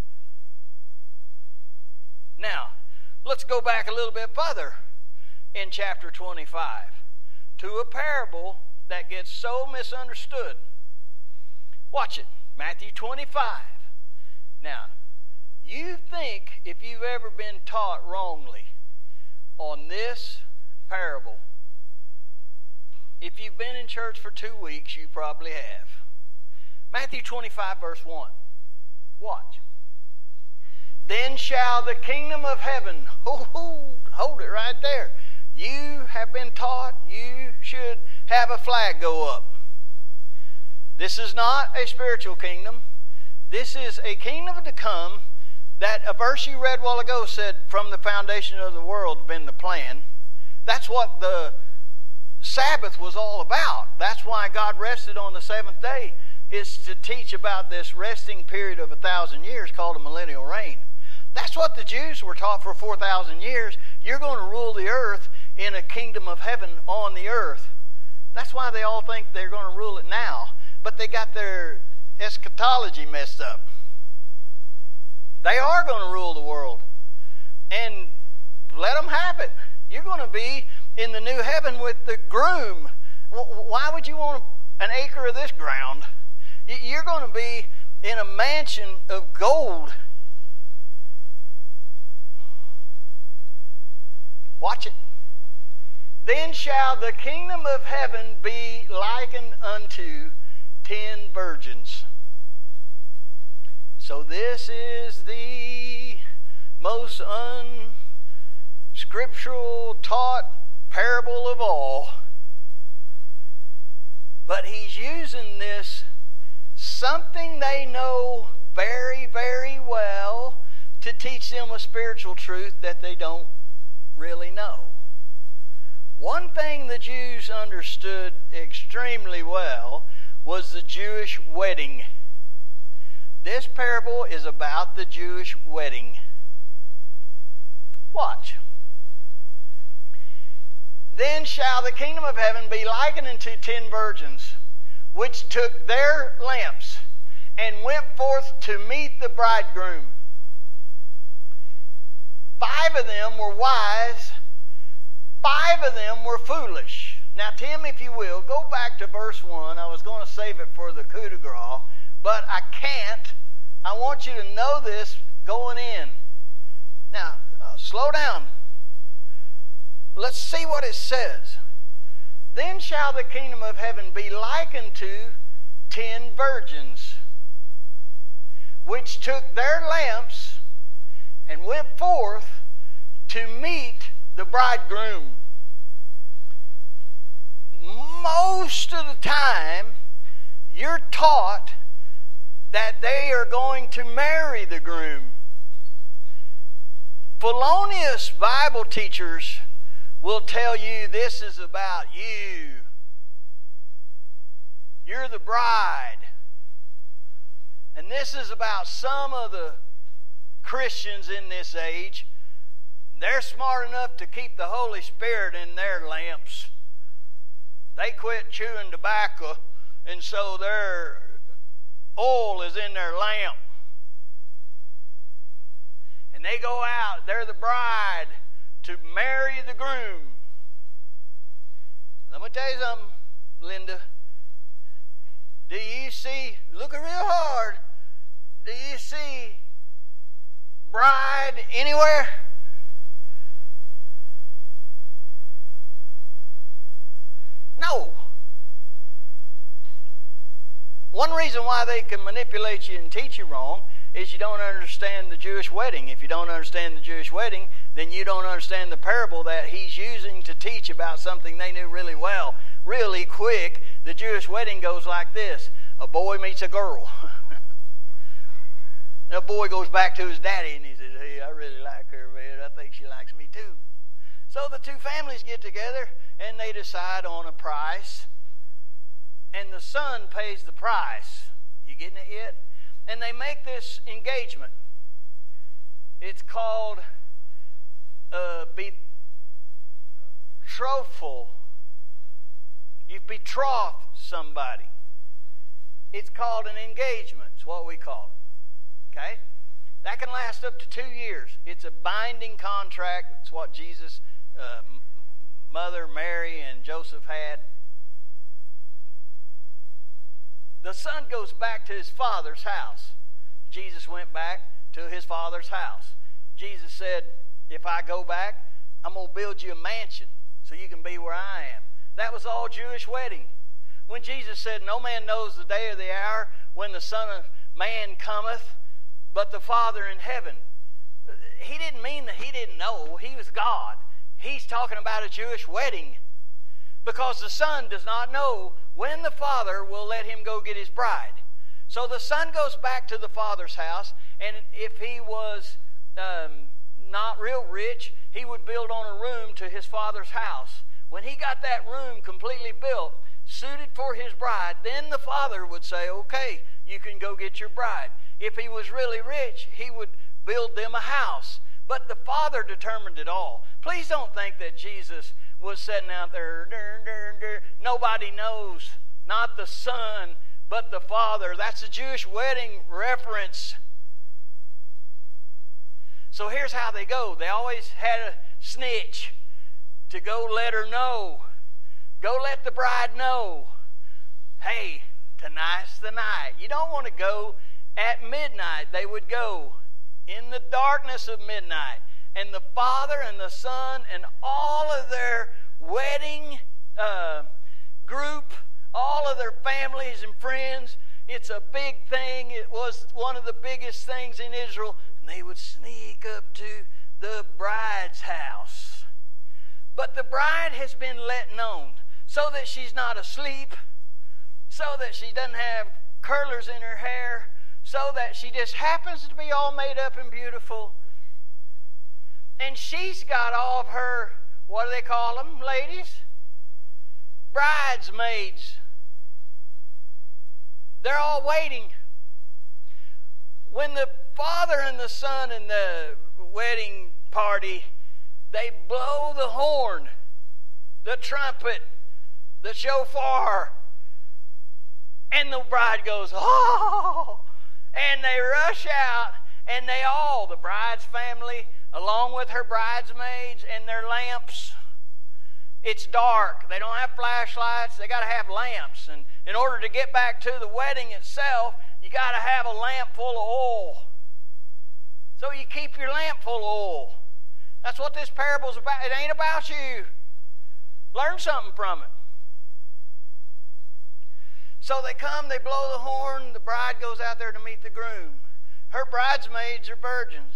Now, let's go back a little bit further in chapter twenty-five to a parable that gets so misunderstood. Watch it, Matthew twenty-five. Now, you think if you've ever been taught wrongly on this parable, if you've been in church for two weeks, you probably have. Matthew twenty-five, verse one. Watch. Then shall the kingdom of heaven, hold, hold it right there. You have been taught you should have a flag go up. This is not a spiritual kingdom. This is a kingdom to come that a verse you read a while ago said from the foundation of the world been the plan. That's what the Sabbath was all about. That's why God rested on the seventh day, is to teach about this resting period of a thousand years called a millennial reign. That's what the Jews were taught for four thousand years. You're going to rule the earth in a kingdom of heaven on the earth. That's why they all think they're going to rule it now. But they got their eschatology messed up. They are going to rule the world. And let them have it. You're going to be in the new heaven with the groom. Why would you want an acre of this ground? You're going to be in a mansion of gold. Watch it. Then shall the kingdom of heaven be likened unto ten virgins. So this is the most unscriptural taught parable of all. But he's using this, something they know very, very well, to teach them a spiritual truth that they don't really know. One thing the Jews understood extremely well was the Jewish wedding. This parable is about the Jewish wedding. Watch. Then shall the kingdom of heaven be likened unto ten virgins, which took their lamps and went forth to meet the bridegroom. Five of them were wise, five of them were foolish. Now, Tim, if you will, go back to verse one. I was going to save it for the coup de grace, but I can't. I want you to know this going in. Now, uh, slow down. Let's see what it says. Then shall the kingdom of heaven be likened to ten virgins, which took their lamps and went forth to meet the bridegroom. Most of the time, you're taught that they are going to marry the groom. Felonious Bible teachers will tell you this is about you. You're the bride. And this is about some of the Christians in this age. They're smart enough to keep the Holy Spirit in their lamps. They quit chewing tobacco, and so their oil is in their lamp. And they go out, they're the bride, to marry the groom. Let me tell you something, Linda. Do you see, looking real hard, do you see bride anywhere? No. One reason why they can manipulate you and teach you wrong is you don't understand the Jewish wedding. If you don't understand the Jewish wedding, then you don't understand the parable that he's using to teach about something they knew really well. Really quick, the Jewish wedding goes like this. A boy meets a girl. And a boy goes back to his daddy and he says, hey, I really like her, man. I think she likes me too. So the two families get together and they decide on a price. And the son pays the price. You getting it yet? And they make this engagement. It's called uh, betrothal. You've betrothed somebody. It's called an engagement. It's what we call it. Okay? That can last up to two years. It's a binding contract. It's what Jesus' uh, mother, Mary, and Joseph had. The son goes back to his father's house. Jesus went back to his father's house. Jesus said, if I go back, I'm going to build you a mansion so you can be where I am. That was all Jewish wedding. When Jesus said, no man knows the day or the hour when the Son of Man cometh, but the Father in heaven. he didn't mean that he didn't know. He was God. He's talking about a Jewish wedding. Because the son does not know when the father will let him go get his bride. So the son goes back to the father's house, and if he was um, not real rich, he would build on a room to his father's house. When he got that room completely built, suited for his bride, then the father would say, okay, you can go get your bride. If he was really rich, he would build them a house. But the father determined it all. Please don't think that Jesus was sitting out there, dur, dur, dur. Nobody knows, not the son, but the father. That's a Jewish wedding reference. So here's how they go. They always had a snitch to go let her know. Go let the bride know. Hey, tonight's the night. You don't want to go at midnight. They would go in the darkness of midnight. And the father and the son and all of their wedding uh, group, all of their families and friends, it's a big thing. It was one of the biggest things in Israel. And they would sneak up to the bride's house. But the bride has been let known so that she's not asleep, so that she doesn't have curlers in her hair, so that she just happens to be all made up and beautiful. And she's got all of her, what do they call them, ladies? Bridesmaids. They're all waiting. When the father and the son in the wedding party, they blow the horn, the trumpet, the shofar, and the bride goes, oh, and they rush out, and they all, the bride's family, along with her bridesmaids and their lamps. It's dark. They don't have flashlights. They got to have lamps. And in order to get back to the wedding itself, you got to have a lamp full of oil. So you keep your lamp full of oil. That's what this parable's about. It ain't about you. Learn something from it. So they come, they blow the horn, the bride goes out there to meet the groom. Her bridesmaids are virgins.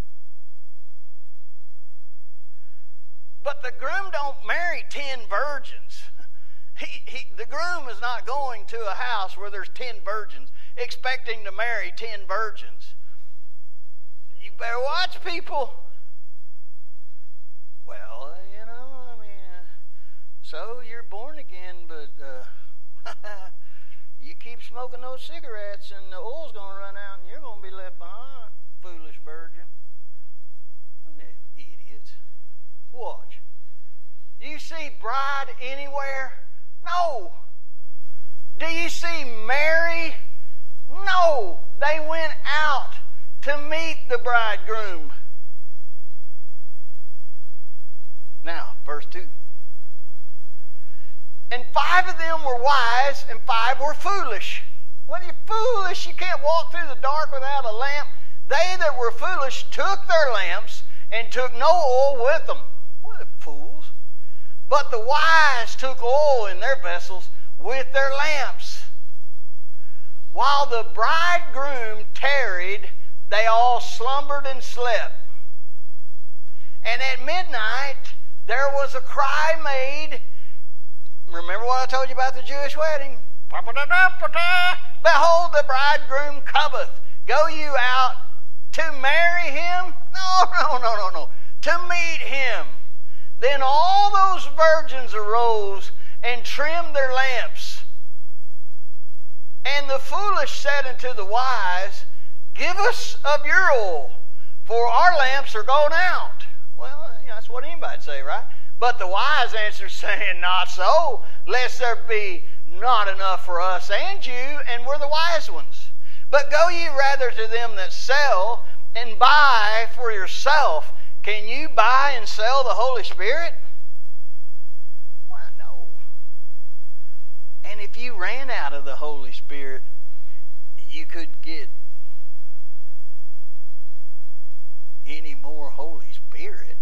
But the groom don't marry ten virgins. He, he, the groom is not going to a house where there's ten virgins, expecting to marry ten virgins. You better watch, people. Well, you know, I mean, so you're born again, but uh, you keep smoking those cigarettes and the oil's going to run out and you're going to be left behind, foolish virgin. Idiots. Watch. Do you see bride anywhere? No. Do you see Mary? No. They went out to meet the bridegroom. Now, verse two. And five of them were wise and five were foolish. When you're foolish, you can't walk through the dark without a lamp. They that were foolish took their lamps and took no oil with them. What a fools. But the wise took oil in their vessels with their lamps. While the bridegroom tarried, they all slumbered and slept. And at midnight, there was a cry made. Remember what I told you about the Jewish wedding? Behold, the bridegroom cometh. Go you out to marry him? No, no, no, no, no. To meet him. Then all those virgins arose and trimmed their lamps. And the foolish said unto the wise, Give us of your oil, for our lamps are gone out. Well, you know, that's what anybody'd say, right? But the wise answered, saying, Not so, lest there be not enough for us and you, and we're the wise ones. But go ye rather to them that sell, and buy for yourself. Can you buy and sell the Holy Spirit? Why, no. And if you ran out of the Holy Spirit, you could get any more Holy Spirit.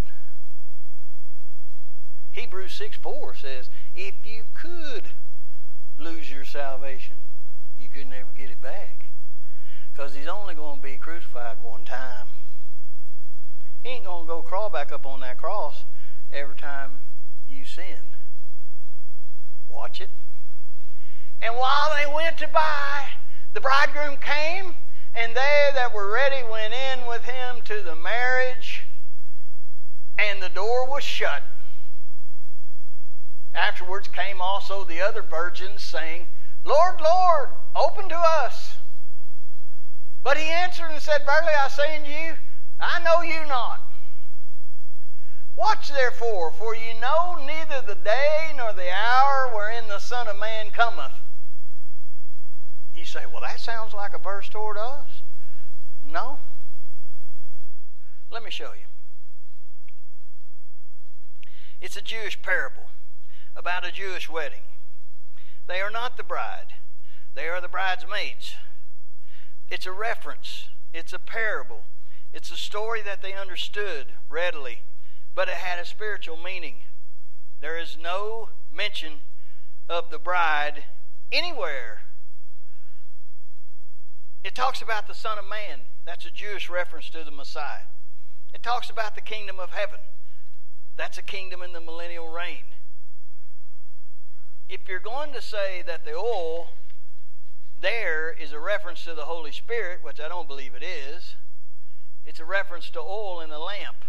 Hebrews six four says, if you could lose your salvation, you could never get it back. Because he's only going to be crucified one time. He ain't going to go crawl back up on that cross every time you sin. Watch it. And while they went to buy, the bridegroom came, and they that were ready went in with him to the marriage, and the door was shut. Afterwards came also the other virgins, saying, Lord, Lord, open to us. But he answered and said, Verily I say unto you, I know you not. Watch therefore, for ye know neither the day nor the hour wherein the Son of Man cometh. You say, well, that sounds like a verse toward us. No. Let me show you. It's a Jewish parable about a Jewish wedding. They are not the bride. They are the bridesmaids. It's a reference. It's a parable. It's a story that they understood readily, but it had a spiritual meaning. There is no mention of the bride anywhere. It talks about the Son of Man. That's a Jewish reference to the Messiah. It talks about the kingdom of heaven. That's a kingdom in the millennial reign. If you're going to say that the oil there is a reference to the Holy Spirit, which I don't believe it is, it's a reference to oil in the lamp.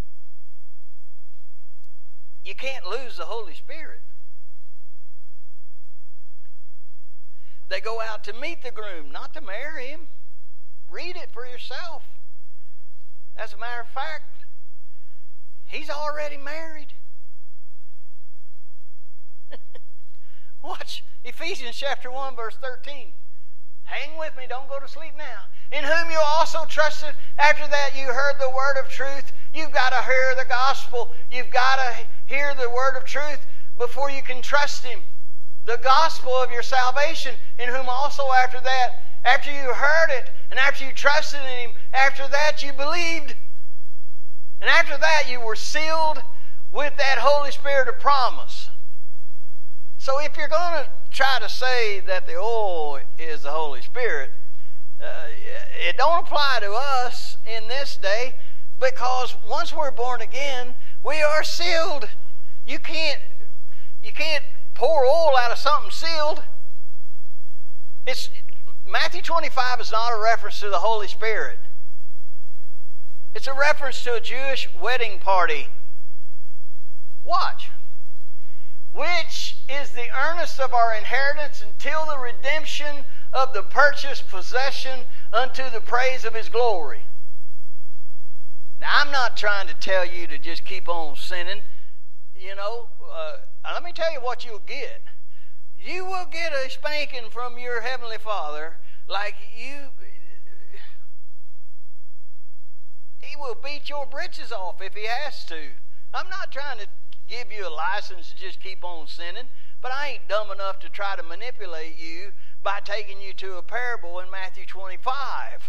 You can't lose the Holy Spirit. They go out to meet the groom, not to marry him. Read it for yourself. As a matter of fact, he's already married. Watch Ephesians chapter one, verse thirteen. Hang with me, don't go to sleep now. In whom you also trusted, after that you heard the word of truth. You've got to hear the gospel. You've got to hear the word of truth before you can trust him. The gospel of your salvation, in whom also after that, after you heard it, and after you trusted in him, after that you believed. And after that you were sealed with that Holy Spirit of promise. So if you're going to try to say that the oil is the Holy Spirit, uh, it don't apply to us in this day, because once we're born again, we are sealed. You can't, you can't pour oil out of something sealed. It's Matthew twenty-five is not a reference to the Holy Spirit. It's a reference to a Jewish wedding party. Watch. Which is the earnest of our inheritance until the redemption of the purchased possession unto the praise of his glory. Now, I'm not trying to tell you to just keep on sinning. You know, uh, let me tell you what you'll get. You will get a spanking from your Heavenly Father like you... He will beat your britches off if he has to. I'm not trying to give you a license to just keep on sinning, but I ain't dumb enough to try to manipulate you by taking you to a parable in Matthew twenty-five.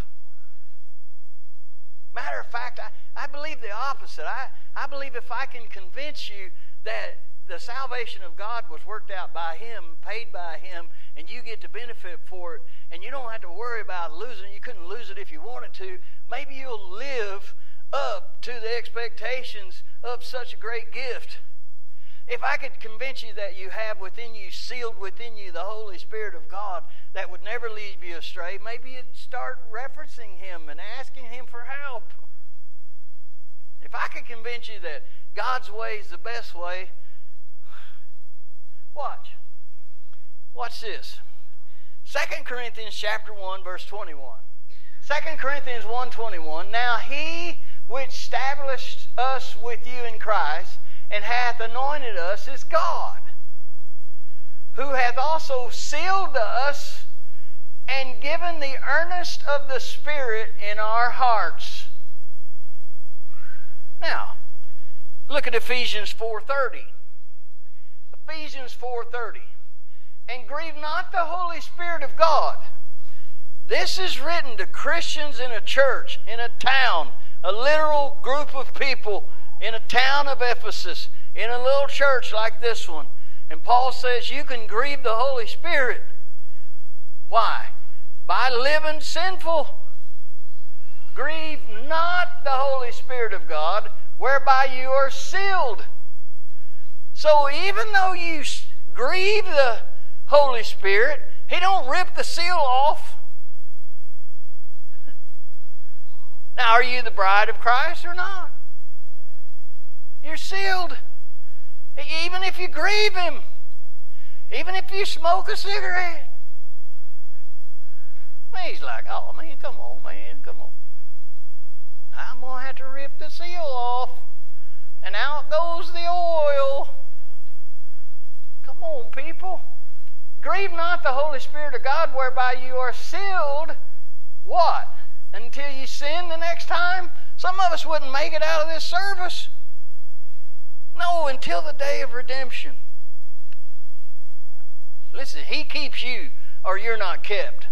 Matter of fact, I, I believe the opposite. I, I believe if I can convince you that the salvation of God was worked out by him, paid by him, and you get to benefit for it, and you don't have to worry about losing it. You couldn't lose it if you wanted to. Maybe you'll live up to the expectations of such a great gift. If I could convince you that you have within you, sealed within you, the Holy Spirit of God that would never lead you astray, maybe you'd start referencing him and asking him for help. If I could convince you that God's way is the best way, watch. Watch this. Second Corinthians chapter one, verse twenty-one. Second Corinthians one twenty-one. Now he which established us with you in Christ and hath anointed us is God, who hath also sealed us and given the earnest of the Spirit in our hearts. Now, look at Ephesians four thirty. Ephesians four thirty. And grieve not the Holy Spirit of God. This is written to Christians in a church, in a town, a literal group of people in a town of Ephesus, in a little church like this one. And Paul says you can grieve the Holy Spirit. Why? By living sinful. Grieve not the Holy Spirit of God, whereby you are sealed. So even though you grieve the Holy Spirit, He don't rip the seal off. Now, are you the bride of Christ or not? You're sealed. Even if you grieve Him, even if you smoke a cigarette. He's like, oh man, come on, man, come on. I'm going to have to rip the seal off. And out goes the oil. Come on, people. Grieve not the Holy Spirit of God, whereby you are sealed. What? Until you sin the next time? Some of us wouldn't make it out of this service. No, until the day of redemption. Listen, He keeps you or you're not kept.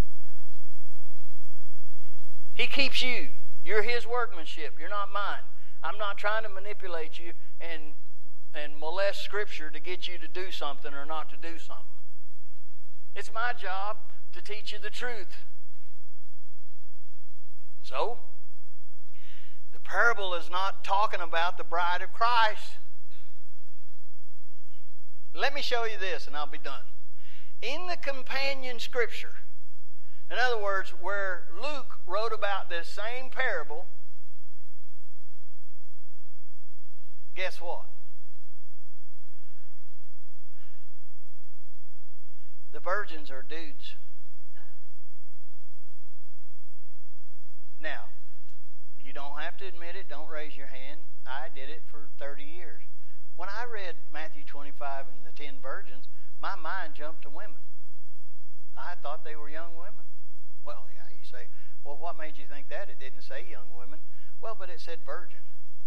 He keeps you. You're His workmanship. You're not mine. I'm not trying to manipulate you and, and molest Scripture to get you to do something or not to do something. It's my job to teach you the truth. So, the parable is not talking about the bride of Christ. Let me show you this and I'll be done. In the companion Scripture, in other words, where Luke wrote about this same parable, guess what? The virgins are dudes. Now, you don't have to admit it. Don't raise your hand. I did it for thirty years. When I read Matthew twenty-five and the ten virgins, my mind jumped to women. I thought they were young women. Well, yeah, you say, well, what made you think that? It didn't say young women. Well, but it said virgin.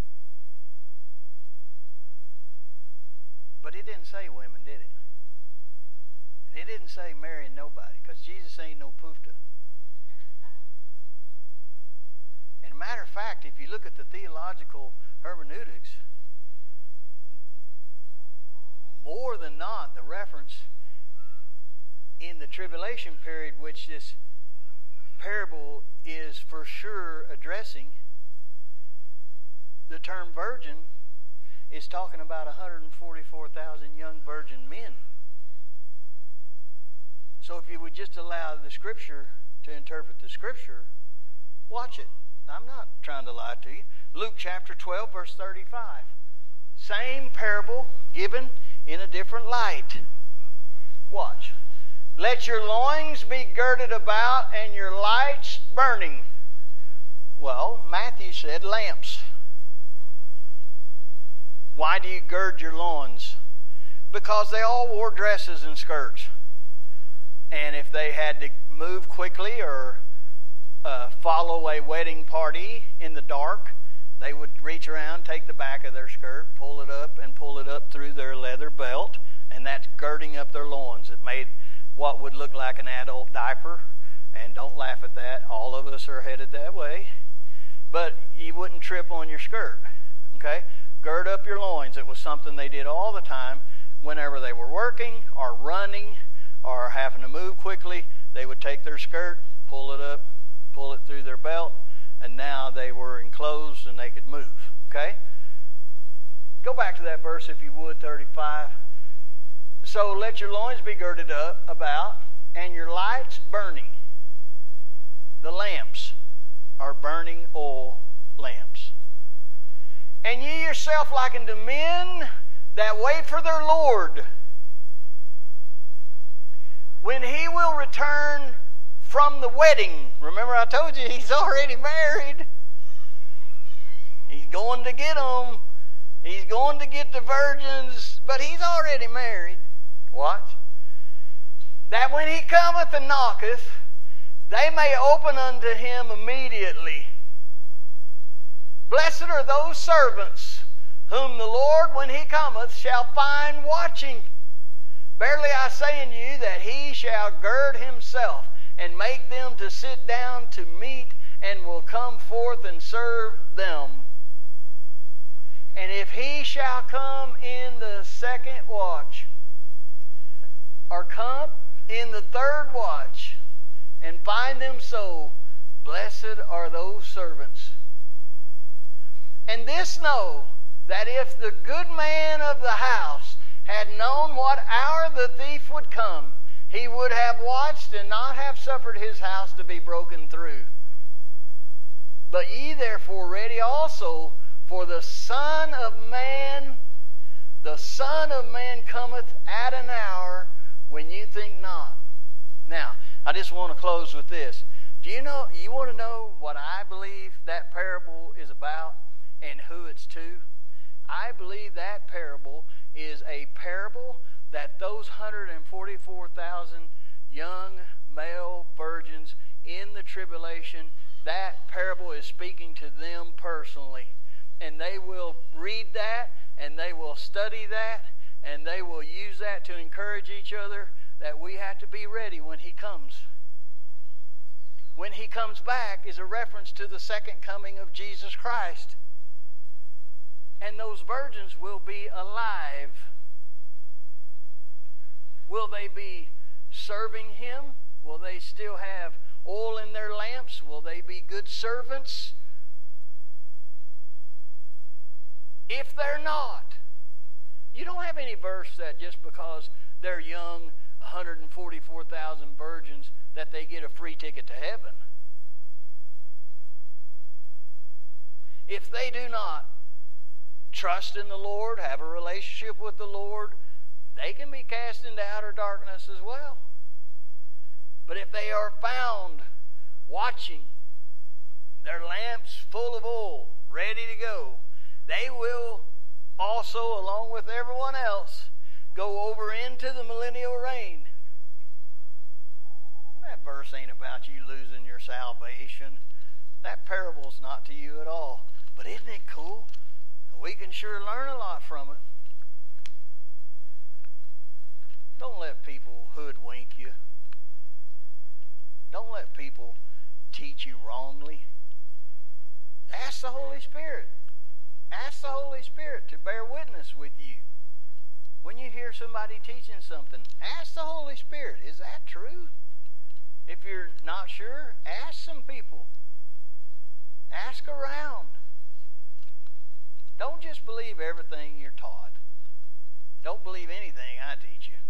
But it didn't say women, did it? It didn't say marrying nobody, because Jesus ain't no poofta. And a matter of fact, if you look at the theological hermeneutics, more than not, the reference in the tribulation period, which this parable is for sure addressing, the term virgin is talking about one hundred forty-four thousand young virgin men. So if you would just allow the Scripture to interpret the Scripture, watch it. I'm not trying to lie to you. Luke chapter twelve, verse thirty-five. Same parable given in a different light. Watch. Let your loins be girded about and your lights burning. Well, Matthew said lamps. Why do you gird your loins? Because they all wore dresses and skirts. And if they had to move quickly or uh, follow a wedding party in the dark, they would reach around, take the back of their skirt, pull it up, and pull it up through their leather belt. And that's girding up their loins. It made what would look like an adult diaper. And don't laugh at that. All of us are headed that way. But you wouldn't trip on your skirt. Okay? Gird up your loins. It was something they did all the time. Whenever they were working or running or having to move quickly, they would take their skirt, pull it up, pull it through their belt, and now they were enclosed and they could move. Okay? Go back to that verse if you would, thirty-five. So let your loins be girded up about, and your lights burning. The lamps are burning oil lamps. And ye yourself like unto men that wait for their Lord, when He will return from the wedding. Remember I told you He's already married. He's going to get them. He's going to get the virgins, but He's already married. Watch. That when He cometh and knocketh, they may open unto Him immediately. Blessed are those servants whom the Lord, when He cometh, shall find watching. Verily I say unto you that He shall gird Himself and make them to sit down to meat, and will come forth and serve them. And if He shall come in the second watch, or come in the third watch, and find them so, Blessed are those servants. And this know, that if the good man of the house had known what hour the thief would come, he would have watched and not have suffered his house to be broken through. But ye therefore ready also, for the Son of Man, the Son of Man cometh at an hour when you think not. Now, I just want to close with this. Do you know, you want to know what I believe that parable is about and who it's to? I believe that parable is a parable that those one hundred forty-four thousand young male virgins in the tribulation, that parable is speaking to them personally. And they will read that, and they will study that, and they will use that to encourage each other that we have to be ready when He comes. When He comes back is a reference to the second coming of Jesus Christ. And those virgins will be alive. Will they be serving Him? Will they still have oil in their lamps? Will they be good servants? If they're not, you don't have any verse that just because they're young, one hundred forty-four thousand virgins, that they get a free ticket to heaven. If they do not trust in the Lord, have a relationship with the Lord, they can be cast into outer darkness as well. But if they are found watching, their lamps full of oil, ready to go, they will also, along with everyone else, go over into the millennial reign. That verse ain't about you losing your salvation. That parable's not to you at all. But isn't it cool? We can sure learn a lot from it. Don't let people hoodwink you. Don't let people teach you wrongly. Ask the Holy Spirit. Ask the Holy Spirit to bear witness with you. When you hear somebody teaching something, ask the Holy Spirit, is that true? If you're not sure, ask some people. Ask around. Don't just believe everything you're taught. Don't believe anything I teach you.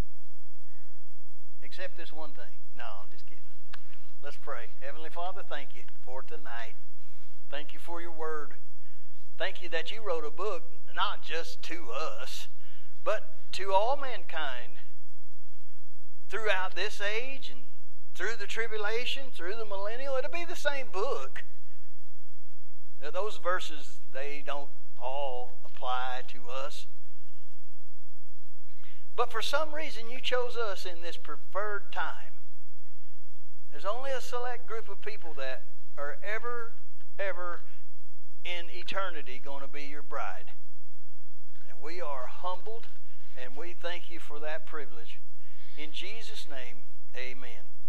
Except this one thing. No, I'm just kidding. Let's pray. Heavenly Father, thank you for tonight. Thank you for your word. Thank you that you wrote a book, not just to us, but to all mankind throughout this age and through the tribulation, through the millennial. It'll be the same book. Those verses, they don't all apply to us. But for some reason, you chose us in this preferred time. There's only a select group of people that are ever, ever in eternity going to be your bride. And we are humbled, and we thank you for that privilege. In Jesus' name, amen.